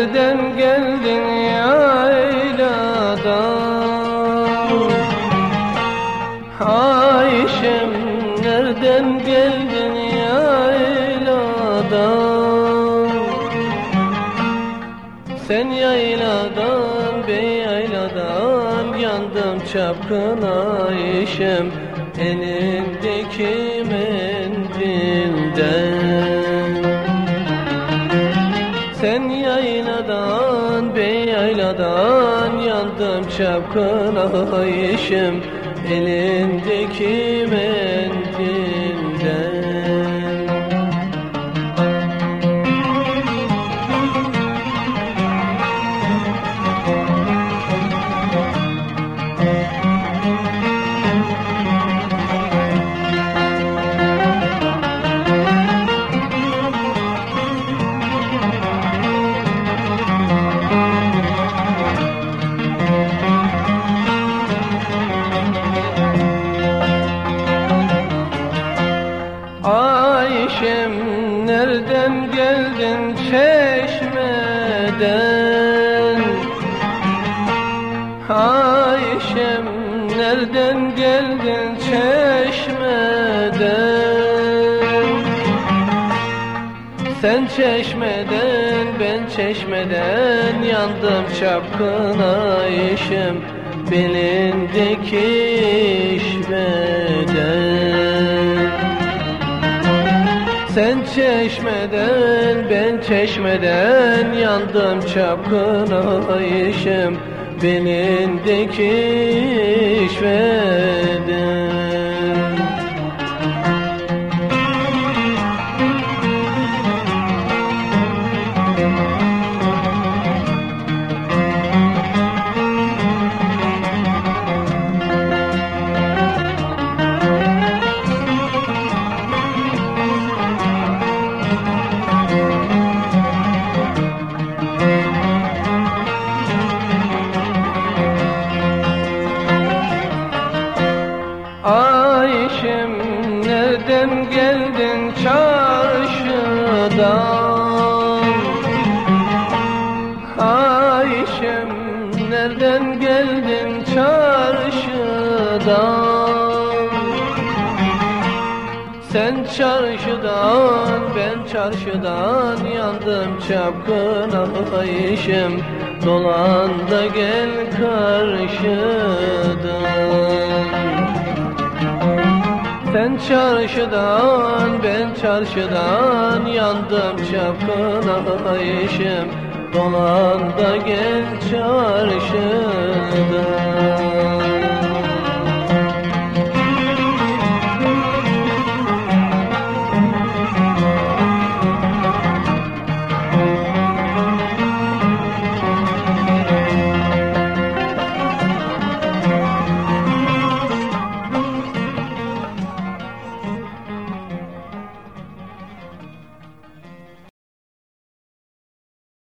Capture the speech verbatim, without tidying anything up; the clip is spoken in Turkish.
nereden geldin yayladan? Ayşem nereden geldin yayladan? Sen yayladan, ben yayladan, yandım çapkın Ayşem elindeki mendilden. Sen yayladan, ben yayladan, yandım çapkın Ayşem elindeki mendilden. Ayşem nereden geldin Çeşme'den? Ayşem nereden geldin Çeşme'den? Sen Çeşme'den, ben Çeşme'den, yandım çapkın Ayşem belindeki işveden. Sen Çeşme'den, ben Çeşme'den, yandım çapkın Ayşem belindeki işveden. Ayşem nereden geldin çarşıdan? Ayşem nereden geldin çarşıdan? Sen çarşıdan, ben çarşıdan, yandım çapkın Ayşem dolan da gel karşıdan. Sen çarşıdan, ben çarşıdan, yandım çapkın Ayşem dolan da gel çarşıdan.